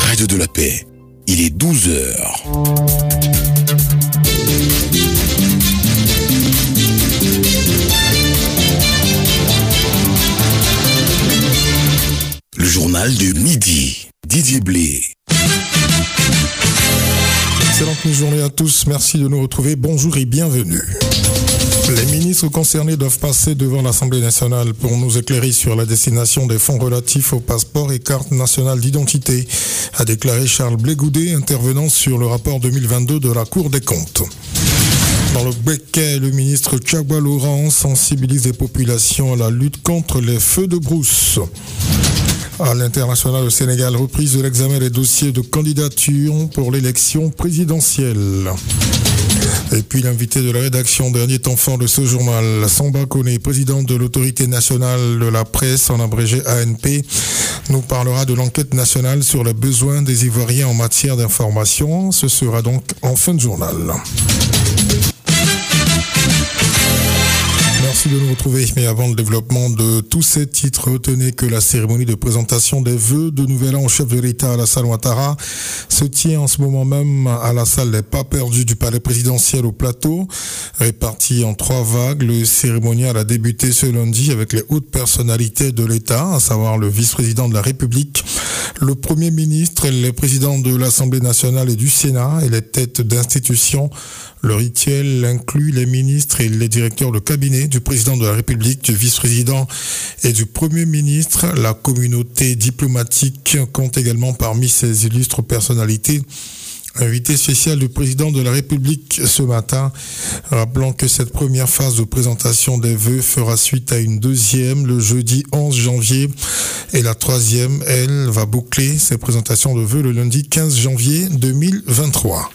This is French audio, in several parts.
Radio de la Paix. Il est 12 heures. Le journal de midi. Didier Blé. Excellente journée à tous. Merci de nous retrouver. Bonjour et bienvenue. Les ministres concernés doivent passer devant l'Assemblée nationale pour nous éclairer sur la destination des fonds relatifs au passeport et carte nationale d'identité, a déclaré Charles Blé-Goudet, intervenant sur le rapport 2022 de la Cour des comptes. Dans le Béquet, le ministre Tchagwa Laurent sensibilise les populations à la lutte contre les feux de brousse. À l'international, au Sénégal, reprise de l'examen des dossiers de candidature pour l'élection présidentielle. Et puis l'invité de la rédaction, dernier temps fort de ce journal, Samba Koné, président de l'autorité nationale de la presse, en abrégé ANP, nous parlera de l'enquête nationale sur les besoins des Ivoiriens en matière d'information. Ce sera donc en fin de journal. Merci de nous retrouver. Mais avant le développement de tous ces titres, retenez que la cérémonie de présentation des vœux de Nouvel An au chef de l'État Alassane Ouattara se tient en ce moment même à la salle des Pas Perdus du palais présidentiel au Plateau. Répartie en 3 vagues, le cérémonial a débuté ce lundi avec les hautes personnalités de l'État, à savoir le vice-président de la République, le Premier ministre, les présidents de l'Assemblée nationale et du Sénat et les têtes d'institutions. Le rituel inclut les ministres et les directeurs de cabinet du président de la République, du vice-président et du Premier ministre. La communauté diplomatique compte également parmi ces illustres personnalités. Invité spécial du président de la République ce matin, rappelant que cette première phase de présentation des vœux fera suite à une deuxième le jeudi 11 janvier et la troisième, elle, va boucler ses présentations de vœux le lundi 15 janvier 2023.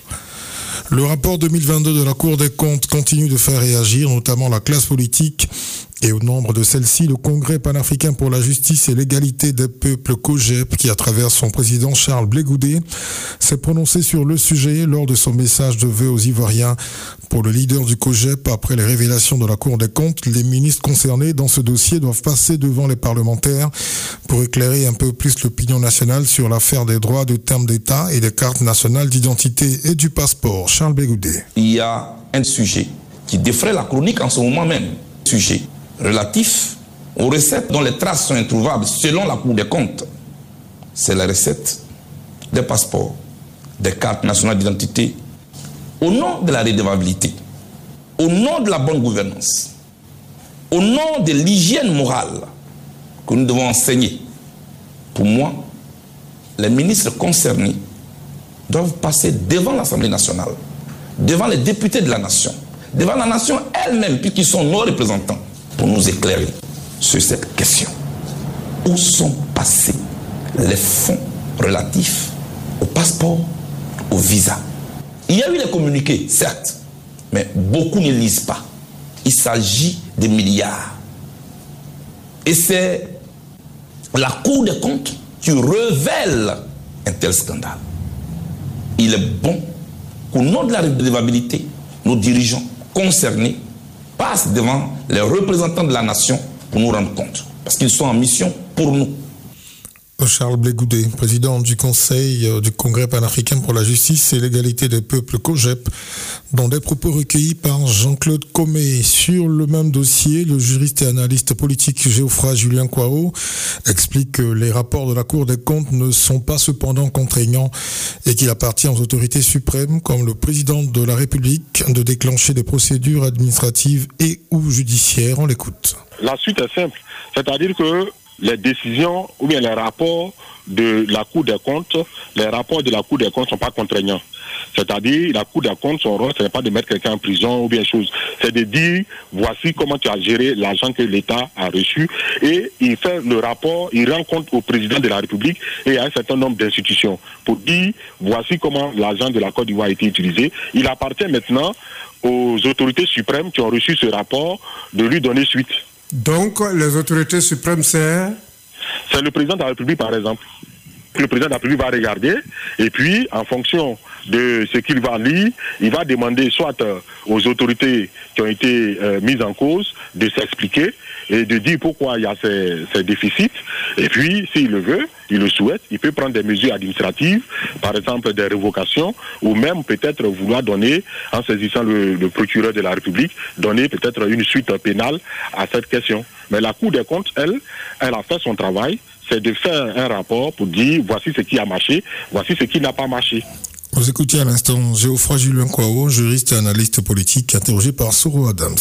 Le rapport 2022 de la Cour des comptes continue de faire réagir, notamment la classe politique. Et au nombre de celles-ci, le Congrès panafricain pour la justice et l'égalité des peuples COJEP, qui à travers son président Charles Blé-Goudet, s'est prononcé sur le sujet lors de son message de vœux aux Ivoiriens. Pour le leader du COJEP, après les révélations de la Cour des comptes, les ministres concernés dans ce dossier doivent passer devant les parlementaires pour éclairer un peu plus l'opinion nationale sur l'affaire des droits de terme d'État et des cartes nationales d'identité et du passeport. Charles Blé-Goudet. Il y a un sujet qui défraie la chronique en ce moment même. Sujet relatif aux recettes dont les traces sont introuvables selon la Cour des comptes. C'est la recette des passeports, des cartes nationales d'identité, au nom de la redevabilité, au nom de la bonne gouvernance, au nom de l'hygiène morale que nous devons enseigner. Pour moi, les ministres concernés doivent passer devant l'Assemblée nationale, devant les députés de la nation, devant la nation elle-même, puisqu'ils sont nos représentants, pour nous éclairer sur cette question. Où sont passés les fonds relatifs au passeport, au visa? Il y a eu les communiqués, certes, mais beaucoup ne lisent pas. Il s'agit de milliards. Et c'est la Cour des comptes qui révèle un tel scandale. Il est bon qu'au nom de la redevabilité, nos dirigeants concernés passent devant les représentants de la nation pour nous rendre compte. Parce qu'ils sont en mission pour nous. Charles Blé-Goudet, président du Conseil du Congrès panafricain pour la justice et l'égalité des peuples COJEP, dont des propos recueillis par Jean-Claude Comé. Sur le même dossier, le juriste et analyste politique Geoffroy Julien Kouao explique que les rapports de la Cour des comptes ne sont pas cependant contraignants et qu'il appartient aux autorités suprêmes, comme le président de la République, de déclencher des procédures administratives et ou judiciaires. On l'écoute. La suite est simple, c'est-à-dire que les décisions ou bien les rapports de la Cour des comptes, les rapports de la Cour des comptes ne sont pas contraignants. C'est-à-dire, la Cour des comptes, son rôle, ce n'est pas de mettre quelqu'un en prison ou bien chose. C'est de dire, voici comment tu as géré l'argent que l'État a reçu. Et il fait le rapport, il rend compte au président de la République et à un certain nombre d'institutions pour dire, voici comment l'argent de la Côte d'Ivoire a été utilisé. Il appartient maintenant aux autorités suprêmes qui ont reçu ce rapport de lui donner suite. Donc, les autorités suprêmes, c'est le président de la République, par exemple. Le président de la République va regarder et puis, en fonction de ce qu'il va lire, il va demander soit aux autorités qui ont été mises en cause de s'expliquer et de dire pourquoi il y a ces déficits. Et puis, s'il le veut, il le souhaite, il peut prendre des mesures administratives, par exemple des révocations, ou même peut-être vouloir donner, en saisissant le procureur de la République, donner peut-être une suite pénale à cette question. Mais la Cour des comptes, elle a fait son travail, c'est de faire un rapport pour dire voici ce qui a marché, voici ce qui n'a pas marché. Vous écoutez à l'instant Geoffroy Julien Kouao, juriste et analyste politique, interrogé par Soro Adams.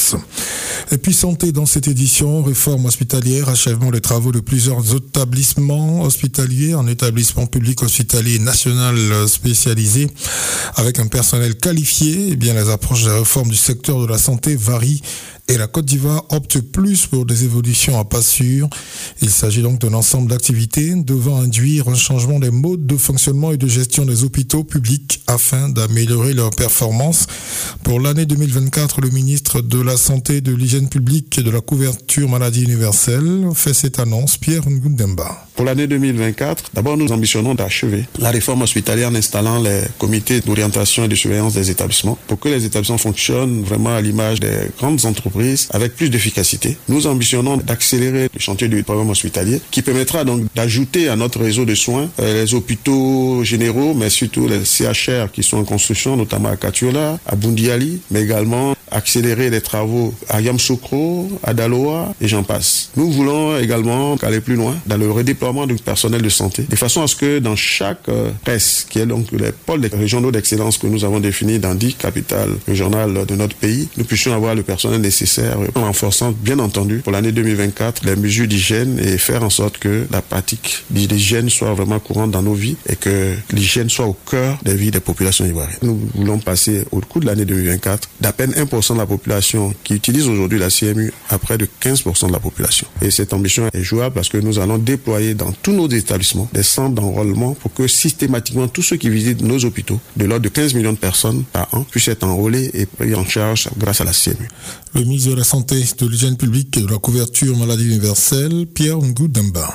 Et puis santé dans cette édition, réforme hospitalière, achèvement des travaux de plusieurs établissements hospitaliers, un établissement public hospitalier national spécialisé avec un personnel qualifié. Eh bien, les approches des réformes du secteur de la santé varient. Et la Côte d'Ivoire opte plus pour des évolutions à pas sûres. Il s'agit donc d'un ensemble d'activités devant induire un changement des modes de fonctionnement et de gestion des hôpitaux publics afin d'améliorer leur performance. Pour l'année 2024, le ministre de la Santé, de l'Hygiène publique et de la couverture maladie universelle fait cette annonce. Pierre Ngundemba. Pour l'année 2024, d'abord nous ambitionnons d'achever la réforme hospitalière en installant les comités d'orientation et de surveillance des établissements pour que les établissements fonctionnent vraiment à l'image des grandes entreprises avec plus d'efficacité. Nous ambitionnons d'accélérer le chantier du programme hospitalier qui permettra donc d'ajouter à notre réseau de soins les hôpitaux généraux, mais surtout les CHR qui sont en construction, notamment à Katiola, à Bundiali, mais également accélérer les travaux à Yamsoukro, à Daloa et j'en passe. Nous voulons également aller plus loin dans le redéploiement du personnel de santé, de façon à ce que dans chaque PES, qui est donc les pôles régionaux d'excellence que nous avons définis dans 10 capitales régionales de notre pays, nous puissions avoir le personnel nécessaire en renforçant, bien entendu, pour l'année 2024, les mesures d'hygiène et faire en sorte que la pratique d'hygiène soit vraiment courante dans nos vies et que l'hygiène soit au cœur des vies des populations ivoiriennes. Nous voulons passer au cours de l'année 2024 d'à peine 1% de la population qui utilise aujourd'hui la CMU à près de 15% de la population. Et cette ambition est jouable parce que nous allons déployer dans tous nos établissements des centres d'enrôlement pour que systématiquement tous ceux qui visitent nos hôpitaux, de l'ordre de 15 millions de personnes par an, puissent être enrôlés et pris en charge grâce à la CMU. Le ministre de la Santé, de l'Hygiène publique et de la couverture maladie universelle, Pierre Ngundemba.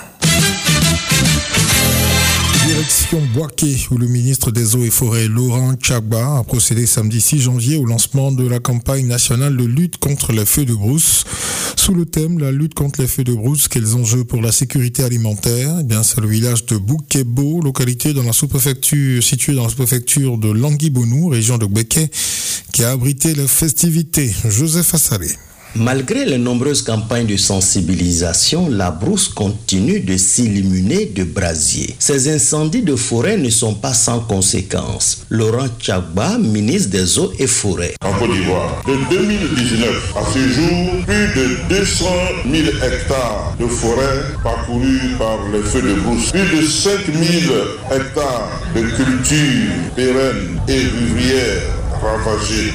Direction Boaké, où le ministre des Eaux et Forêts, Laurent Tchagba, a procédé samedi 6 janvier au lancement de la campagne nationale de lutte contre les feux de brousse. Sous le thème, la lutte contre les feux de brousse, quels enjeux pour la sécurité alimentaire? Eh bien, c'est le village de Boukebo, localité dans la sous-préfecture, située dans la sous-préfecture de Languibonou, région de Gbeke, qui a abrité les festivités. Joseph Assalé. Malgré les nombreuses campagnes de sensibilisation, la brousse continue de s'illuminer de brasiers. Ces incendies de forêt ne sont pas sans conséquences. Laurent Tchagba, ministre des Eaux et Forêts. En Côte d'Ivoire, de 2019 à ce jour, plus de 200 000 hectares de forêt parcourus par les feux de brousse. Plus de 5 000 hectares de cultures pérennes et vivrières ravagés,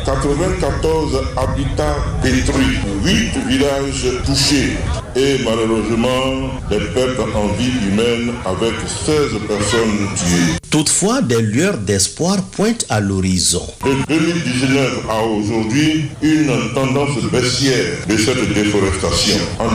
94 habitats détruits, 8 villages touchés et malheureusement des pertes en vie humaine avec 16 personnes tuées. Toutefois, des lueurs d'espoir pointent à l'horizon. De 2019 à aujourd'hui, une tendance baissière de cette déforestation. En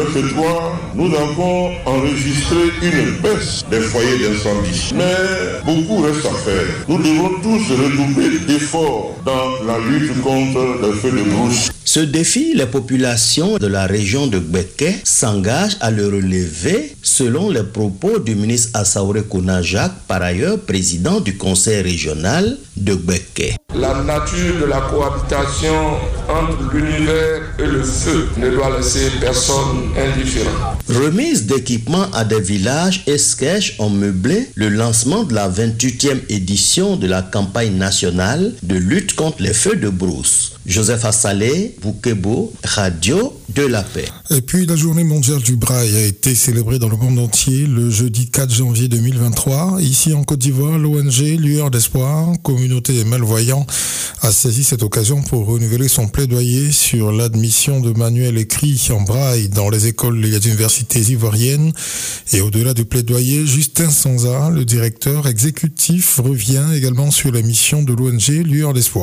2023, nous avons enregistré une baisse des foyers d'incendie. Mais beaucoup reste à faire. Nous devons tous redoubler d'efforts dans la lutte contre les feux de brousse. Ce défi, les populations de la région de Gbeke s'engagent à le relever, selon les propos du ministre Assaouré Kounajak, par ailleurs président du conseil régional de Gbeke. La nature de la cohabitation entre l'univers et le feu ne doit laisser personne indifférent. Remise d'équipements à des villages et sketchs ont meublé le lancement de la 28e édition de la campagne nationale de lutte contre les feux de brousse. Joseph Assalé, Boukebo, Radio de la Paix. Et puis la journée mondiale du braille a été célébrée dans le monde entier le jeudi 4 janvier 2023. Ici en Côte d'Ivoire, l'ONG Lueur d'Espoir, communauté des malvoyants, a saisi cette occasion pour renouveler son plaidoyer sur l'admission de manuels écrits en braille dans les écoles et les universités ivoiriennes. Et au-delà du plaidoyer, Justin Sanza, le directeur exécutif, revient également sur la mission de l'ONG Lueur d'Espoir.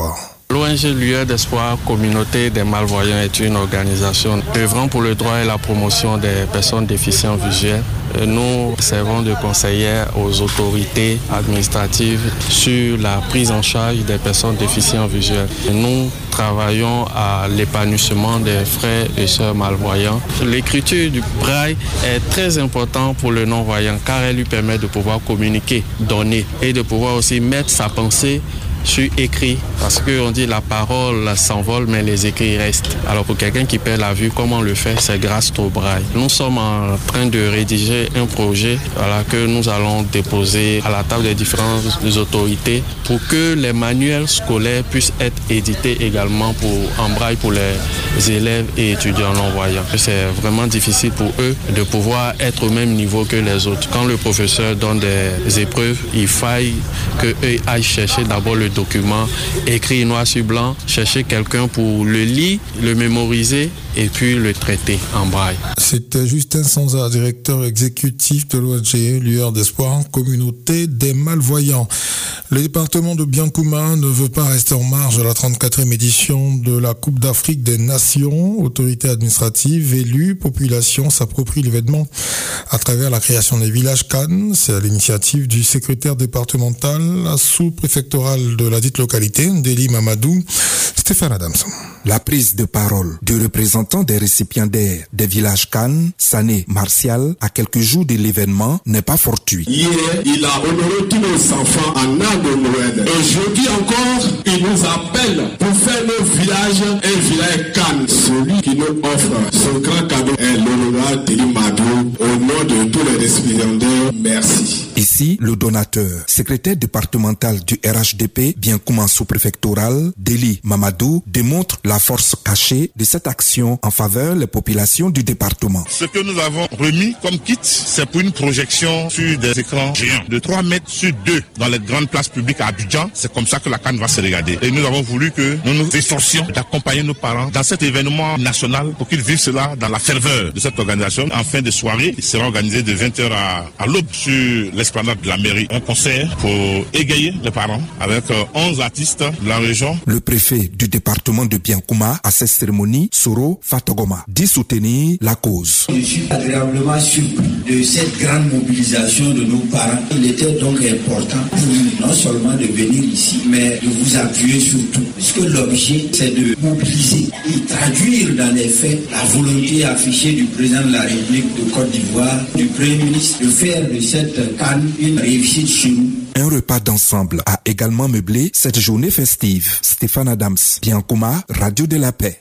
L'ONG Lueur d'Espoir, Communauté des Malvoyants, est une organisation œuvrant pour le droit et la promotion des personnes déficientes visuelles. Nous servons de conseillers aux autorités administratives sur la prise en charge des personnes déficientes visuelles. Nous travaillons à l'épanouissement des frères et sœurs malvoyants. L'écriture du braille est très importante pour le non-voyant car elle lui permet de pouvoir communiquer, donner et de pouvoir aussi mettre sa pensée sur écrit, parce qu'on dit la parole s'envole mais les écrits restent. Alors pour quelqu'un qui perd la vue, comment le faire? C'est grâce au braille. Nous sommes en train de rédiger un projet que nous allons déposer à la table des différentes autorités pour que les manuels scolaires puissent être édités également en braille pour les élèves et étudiants non-voyants. C'est vraiment difficile pour eux de pouvoir être au même niveau que les autres. Quand le professeur donne des épreuves, il faille qu'eux aillent chercher d'abord le document écrit noir sur blanc, chercher quelqu'un pour le lire, le mémoriser et puis le traiter en braille. C'était Justin Sanza, directeur exécutif de l'ONG Lueur d'Espoir, Communauté des Malvoyants. Le département de Biancouma ne veut pas rester en marge de la 34e édition de la Coupe d'Afrique des Nations. Autorités administratives, élus, population s'approprient l'événement à travers la création des villages Cannes. C'est à l'initiative du secrétaire départemental sous-préfectoral de la dite localité, Deli Mamadou, Stéphane Adams. La prise de parole du représentant des récipiendaires des villages Cannes, Sané Martial, à quelques jours de l'événement, n'est pas fortuit. Hier, il a honoré tous nos enfants en âge de Noël. Aujourd'hui encore, il nous appelle pour faire nos villages un village Cannes. Celui qui nous offre son grand cadeau est l'honorable Deli Mamadou. Au nom de tous les récipiendaires, merci. Ici, le donateur, secrétaire départemental du RHDP, Biancouma sous-préfectoral, Deli Mamadou, démontre la force cachée de cette action en faveur des populations du département. Ce que nous avons remis comme kit, c'est pour une projection sur des écrans géants de 3 mètres sur 2 dans les grandes places publiques à Abidjan. C'est comme ça que la Cannes va se regarder. Et nous avons voulu que nous nous efforcions d'accompagner nos parents dans cet événement national pour qu'ils vivent cela dans la ferveur de cette organisation. En fin de soirée, il sera organisé de 20h à l'aube sur l'esplanade de la mairie. Un concert pour égayer les parents avec 11 artistes de la région. Le préfet du département de Biancouma à cette cérémonie, Soro Fatogoma, dit soutenir la cause. Je suis agréablement surpris de cette grande mobilisation de nos parents. Il était donc important pour nous non seulement de venir ici, mais de vous appuyer surtout. Puisque l'objet, c'est de mobiliser et traduire dans les faits la volonté affichée du président de la République de Côte d'Ivoire, du Premier ministre, de faire de cette Cannes une réussite chez nous. Un repas d'ensemble a également meublé cette journée festive. Stéphane Adams, Biancouma, Radio de la Paix.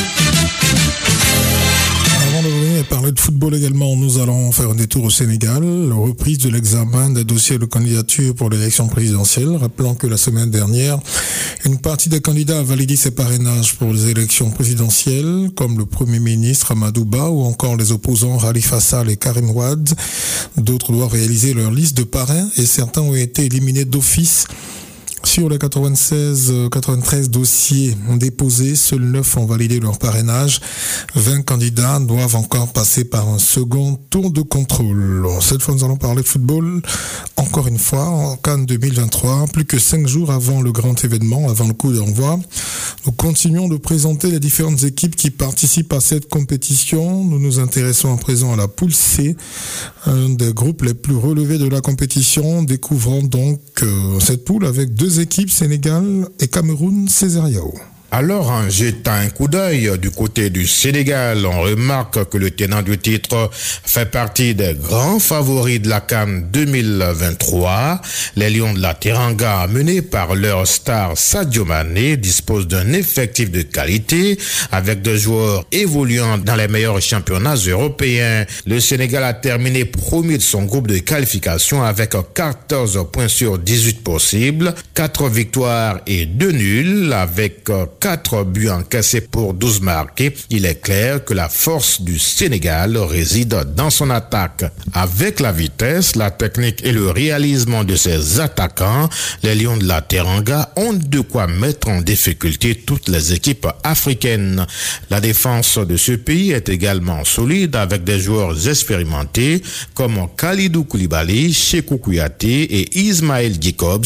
Avant de revenir et parler de football également, nous allons faire un détour au Sénégal. La reprise de l'examen des dossiers de candidature pour l'élection présidentielle. Rappelons que la semaine dernière, une partie des candidats a validé ses parrainages pour les élections présidentielles, comme le Premier ministre Amadou Ba ou encore les opposants Khalifa Sall et Karim Wade. D'autres doivent réaliser leur liste de parrains et certains ont été éliminés d'office. Sur les 93 dossiers déposés, seuls 9 ont validé leur parrainage. 20 candidats doivent encore passer par un second tour de contrôle. Cette fois, nous allons parler de football. Encore une fois, en Cannes 2023, plus que 5 jours avant le grand événement, avant le coup d'envoi. Nous continuons de présenter les différentes équipes qui participent à cette compétition. Nous nous intéressons à présent à la poule C, un des groupes les plus relevés de la compétition. Découvrons donc cette poule avec 2 équipes, Sénégal et Cameroun, Césariao. Alors, en jetant un coup d'œil du côté du Sénégal, on remarque que le tenant du titre fait partie des grands favoris de la CAN 2023. Les Lions de la Teranga, menés par leur star Sadio Mané, disposent d'un effectif de qualité avec des joueurs évoluant dans les meilleurs championnats européens. Le Sénégal a terminé premier de son groupe de qualification avec 14 points sur 18 possibles, 4 victoires et 2 nuls avec 4 buts encaissés pour 12 marqués. Il est clair que la force du Sénégal réside dans son attaque. Avec la vitesse, la technique et le réalisme de ses attaquants, les Lions de la Teranga ont de quoi mettre en difficulté toutes les équipes africaines. La défense de ce pays est également solide avec des joueurs expérimentés comme Khalidou Koulibaly, Sékou Kouyaté et Ismaël Jacobs.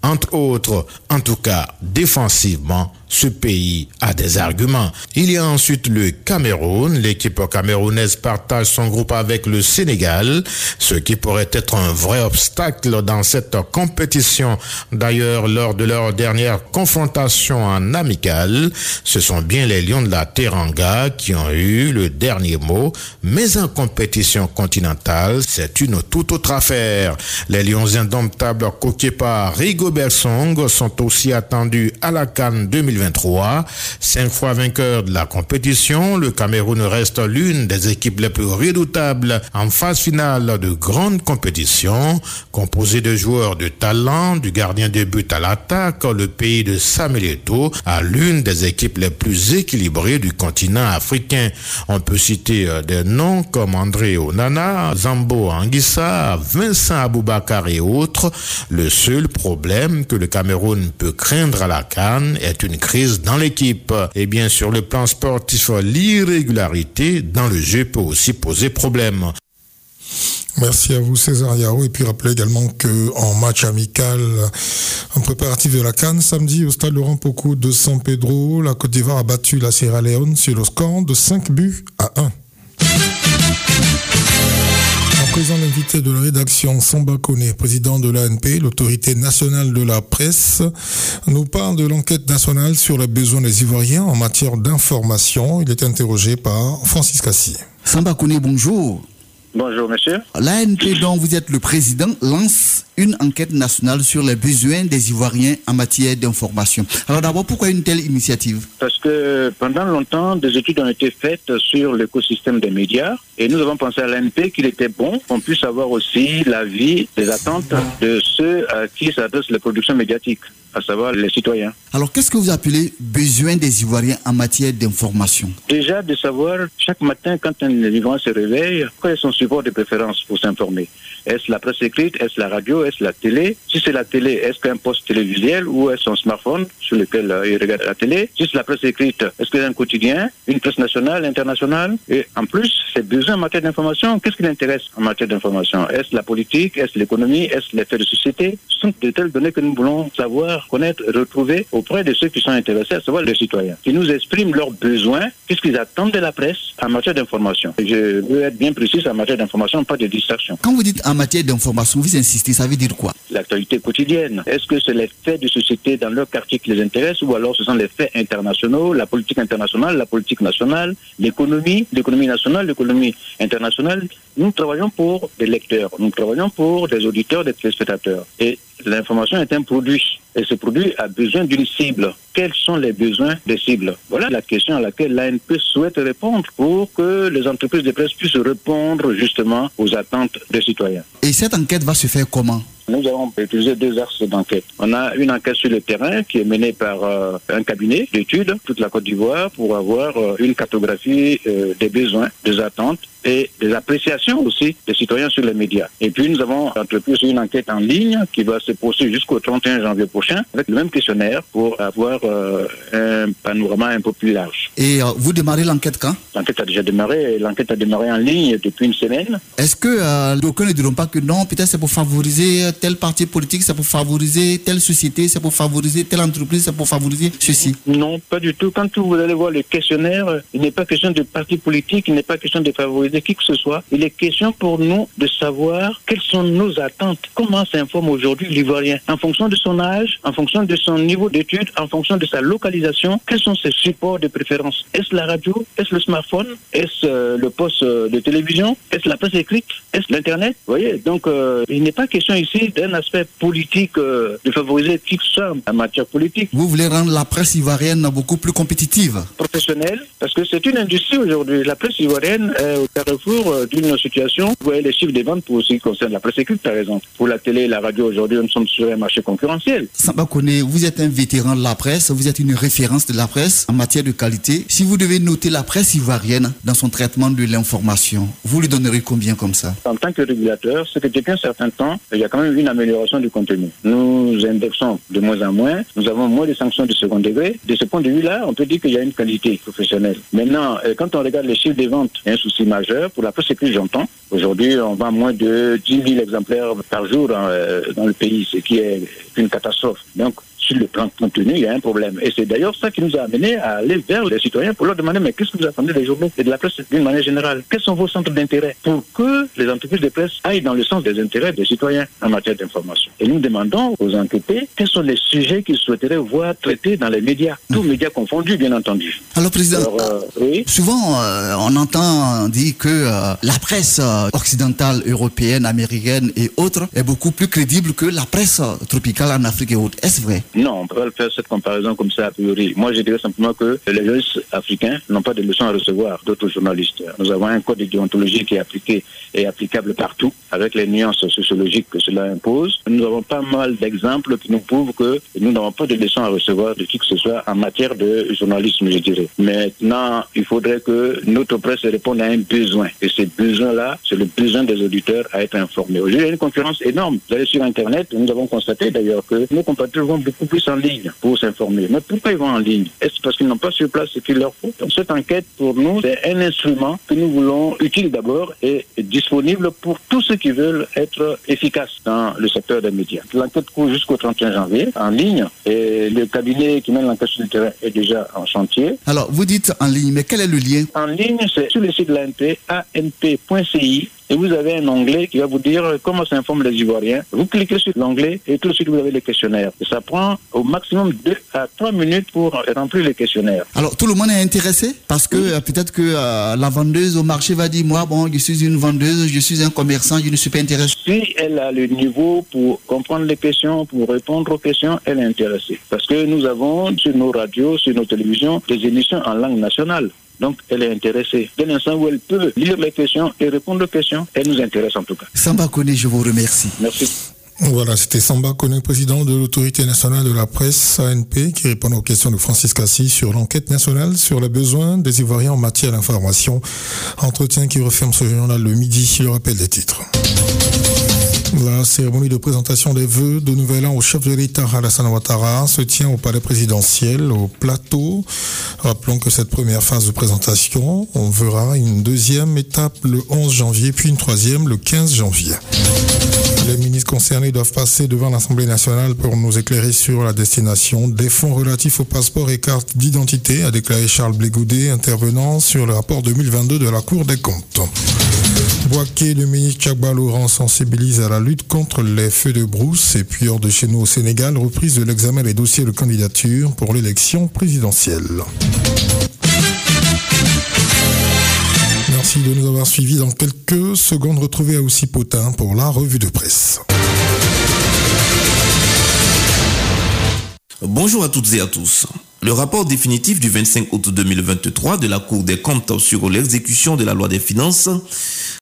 Entre autres, en tout cas défensivement, ce pays a des arguments. Il y a ensuite le Cameroun. L'équipe camerounaise partage son groupe avec le Sénégal, ce qui pourrait être un vrai obstacle dans cette compétition. D'ailleurs, lors de leur dernière confrontation en amical, ce sont bien les Lions de la Teranga qui ont eu le dernier mot, mais en compétition continentale, c'est une toute autre affaire. Les Lions indomptables coqués par Rigobert Song sont aussi attendus à la CAN 2023. 5 fois vainqueur de la compétition, le Cameroun reste l'une des équipes les plus redoutables en phase finale de grande compétition, composée de joueurs de talent, du gardien de but à l'attaque. Le pays de Samuel Eto'o a l'une des équipes les plus équilibrées du continent africain. On peut citer des noms comme André Onana, Zambo Anguissa, Vincent Aboubakar et autres. Le seul problème que le Cameroun peut craindre à la CAN est une crise dans l'équipe. Et bien sur le plan sportif, l'irrégularité dans le jeu peut aussi poser problème. Merci à vous César Yao. Et puis rappelez également qu'en match amical, en préparatif de la CAN, samedi au stade Laurent Pocou de San Pedro, la Côte d'Ivoire a battu la Sierra Leone sur le score de 5 buts à 1. Présent l'invité de la rédaction, Samba Koné, président de l'ANP, l'autorité nationale de la presse, nous parle de l'enquête nationale sur les besoins des Ivoiriens en matière d'information. Il est interrogé par Francis Cassi. Samba Koné, bonjour. Bonjour, monsieur. L'ANP, dont vous êtes le président, lance une enquête nationale sur les besoins des Ivoiriens en matière d'information. Alors d'abord, pourquoi une telle initiative? Parce que pendant longtemps, des études ont été faites sur l'écosystème des médias et nous avons pensé à l'ANP qu'il était bon qu'on puisse avoir aussi l'avis, les attentes de ceux à qui s'adressent les productions médiatiques, à savoir les citoyens. Alors qu'est-ce que vous appelez besoin des Ivoiriens en matière d'information? Déjà de savoir chaque matin quand un Ivoirien se réveille, quel est son support de préférence pour s'informer. Est-ce la presse écrite? Est-ce la radio? Est-ce la télé? Si c'est la télé, est-ce qu'un poste télévisuel ou est-ce son smartphone sur lequel il regarde la télé? Si c'est la presse écrite, est-ce qu'il y a un quotidien, une presse nationale, internationale? Et en plus, ces besoins en matière d'information, qu'est-ce qui l'intéresse en matière d'information? Est-ce la politique? Est-ce l'économie? Est-ce les faits de société? Ce sont de telles données que nous voulons savoir, connaître, retrouver auprès de ceux qui sont intéressés, à savoir les citoyens, qui nous expriment leurs besoins, qu'est-ce qu'ils attendent de la presse en matière d'information. Je veux être bien précis en matière d'information, pas de distraction. Quand vous dites en matière d'information, vous insistez, ça veut dire quoi? L'actualité quotidienne. Est-ce que c'est les faits de société dans leur quartier qui les intéressent ou alors ce sont les faits internationaux, la politique internationale, la politique nationale, l'économie nationale, l'économie internationale? Nous travaillons pour des lecteurs, nous travaillons pour des auditeurs, des téléspectateurs. Et l'information est un produit. Et ce produit a besoin d'une cible. Quels sont les besoins des cibles? Voilà la question à laquelle l'ANP souhaite répondre pour que les entreprises de presse puissent répondre justement aux attentes des citoyens. Et cette enquête va se faire comment? Nous avons utilisé 2 axes d'enquête. On a une enquête sur le terrain qui est menée par un cabinet d'études, toute la Côte d'Ivoire, pour avoir une cartographie des besoins, des attentes et des appréciations aussi des citoyens sur les médias. Et puis nous avons entrepris une enquête en ligne qui va se poursuivre jusqu'au 31 janvier prochain avec le même questionnaire pour avoir un panorama un peu plus large. Et vous démarrez l'enquête quand? L'enquête a déjà démarré. L'enquête a démarré en ligne depuis une semaine. Est-ce que d'aucuns ne diront pas que non, peut-être c'est pour favoriser tel parti politique, c'est pour favoriser telle société, c'est pour favoriser telle entreprise, c'est pour favoriser ceci? Non, pas du tout. Quand vous allez voir le questionnaire, il n'est pas question de parti politique, il n'est pas question de favoriser qui que ce soit. Il est question pour nous de savoir quelles sont nos attentes. Comment s'informe aujourd'hui l'Ivoirien en fonction de son âge, en fonction de son niveau d'études, en fonction de sa localisation. Quels sont ses supports de préférence? Est-ce la radio? Est-ce le smartphone? Est-ce le poste de télévision? Est-ce la presse écrite? Est-ce l'Internet? Vous voyez, donc il n'est pas question ici d'un aspect politique de favoriser qui que ce soit en matière politique. Vous voulez rendre la presse ivoirienne beaucoup plus compétitive? Professionnelle, parce que c'est une industrie aujourd'hui. La presse ivoirienne est au carrefour d'une situation. Vous voyez les chiffres des ventes pour ce qui concerne la presse écrite, par exemple. Pour la télé et la radio aujourd'hui, nous sommes sur un marché concurrentiel. Samba Koné, vous êtes un vétéran de la presse, vous êtes une référence de la presse en matière de qualité autorité, si vous devez noter la presse ivoirienne dans son traitement de l'information, vous lui donnerez combien comme ça? En tant que régulateur, c'est que depuis un certain temps, il y a quand même une amélioration du contenu. Nous indexons de moins en moins, nous avons moins de sanctions de second degré. De ce point de vue-là, on peut dire qu'il y a une qualité professionnelle. Maintenant, quand on regarde les chiffres des ventes, il y a un souci majeur. Pour la presse écrite, j'entends. Aujourd'hui, on vend moins de 10 000 exemplaires par jour dans le pays, ce qui est une catastrophe. Donc, sur le plan contenu, il y a un problème. Et c'est d'ailleurs ça qui nous a amené à aller vers les citoyens pour leur demander, mais qu'est-ce que vous attendez des journaux et de la presse d'une manière générale? Quels sont vos centres d'intérêt pour que les entreprises de presse aillent dans le sens des intérêts des citoyens en matière d'information? Et nous demandons aux enquêtés quels sont les sujets qu'ils souhaiteraient voir traités dans les médias, tous médias confondus, bien entendu. Alors, Président, oui? Souvent, on entend dire que la presse occidentale, européenne, américaine et autres est beaucoup plus crédible que la presse tropicale en Afrique et autres. Est-ce vrai? Non, on ne peut pas faire cette comparaison comme ça a priori. Moi, je dirais simplement que les journalistes africains n'ont pas de leçons à recevoir d'autres journalistes. Nous avons un code de déontologie qui est appliqué et applicable partout, avec les nuances sociologiques que cela impose. Nous avons pas mal d'exemples qui nous prouvent que nous n'avons pas de leçons à recevoir de qui que ce soit en matière de journalisme, je dirais. Maintenant, il faudrait que notre presse réponde à un besoin. Et ce besoin-là, c'est le besoin des auditeurs à être informés. Aujourd'hui, il y a une concurrence énorme. Vous allez sur Internet, nous avons constaté d'ailleurs que nos compatriotes vont beaucoup plus en ligne pour s'informer. Mais pourquoi ils vont en ligne? Est-ce parce qu'ils n'ont pas sur place ce qu'il leur faut? Donc cette enquête, pour nous, c'est un instrument que nous voulons utile d'abord et disponible pour tous ceux qui veulent être efficaces dans le secteur des médias. L'enquête court jusqu'au 31 janvier en ligne et le cabinet qui mène l'enquête sur le terrain est déjà en chantier. Alors, vous dites en ligne, mais quel est le lien? En ligne, c'est sur le site de l'ANP, anp.ci. Et vous avez un onglet qui va vous dire comment s'informent les Ivoiriens. Vous cliquez sur l'onglet et tout de suite vous avez les questionnaires. Et ça prend au maximum 2 à 3 minutes pour remplir les questionnaires. Alors tout le monde est intéressé parce que peut-être que la vendeuse au marché va dire moi bon je suis une vendeuse, je suis un commerçant, je ne suis pas intéressé. Si elle a le niveau pour comprendre les questions, pour répondre aux questions, elle est intéressée. Parce que nous avons sur nos radios, sur nos télévisions, des émissions en langue nationale. Donc, elle est intéressée. Dès l'instant où elle peut lire les questions et répondre aux questions, elle nous intéresse en tout cas. Samba Kone, je vous remercie. Merci. Voilà, c'était Samba Kone, président de l'autorité nationale de la presse ANP, qui répond aux questions de Francis Cassi sur l'enquête nationale sur les besoins des Ivoiriens en matière d'information. Entretien qui referme ce journal le midi. Je rappelle les titres. La cérémonie de présentation des vœux de Nouvel An au chef de l'État Alassane Ouattara se tient au palais présidentiel, au plateau. Rappelons que cette première phase de présentation, on verra une deuxième étape le 11 janvier, puis une troisième le 15 janvier. Les ministres concernés doivent passer devant l'Assemblée nationale pour nous éclairer sur la destination des fonds relatifs au passeport et cartes d'identité, a déclaré Charles Blégoudet, intervenant sur le rapport 2022 de la Cour des comptes. Bouaké, le ministre Tchakba Laurent sensibilise à la lutte contre les feux de brousse. Et puis hors de chez nous au Sénégal, reprise de l'examen des dossiers de candidature pour l'élection présidentielle. Merci de nous avoir suivis. Dans quelques secondes, retrouvez Aoussi Potin pour la revue de presse. Bonjour à toutes et à tous. Le rapport définitif du 25 août 2023 de la Cour des comptes sur l'exécution de la loi des finances